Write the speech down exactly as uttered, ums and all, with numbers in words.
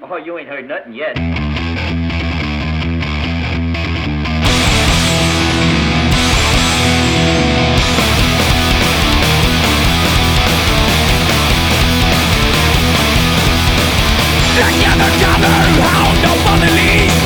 Oh, you ain't heard nothing yet. Together, gather, how nobody leaves.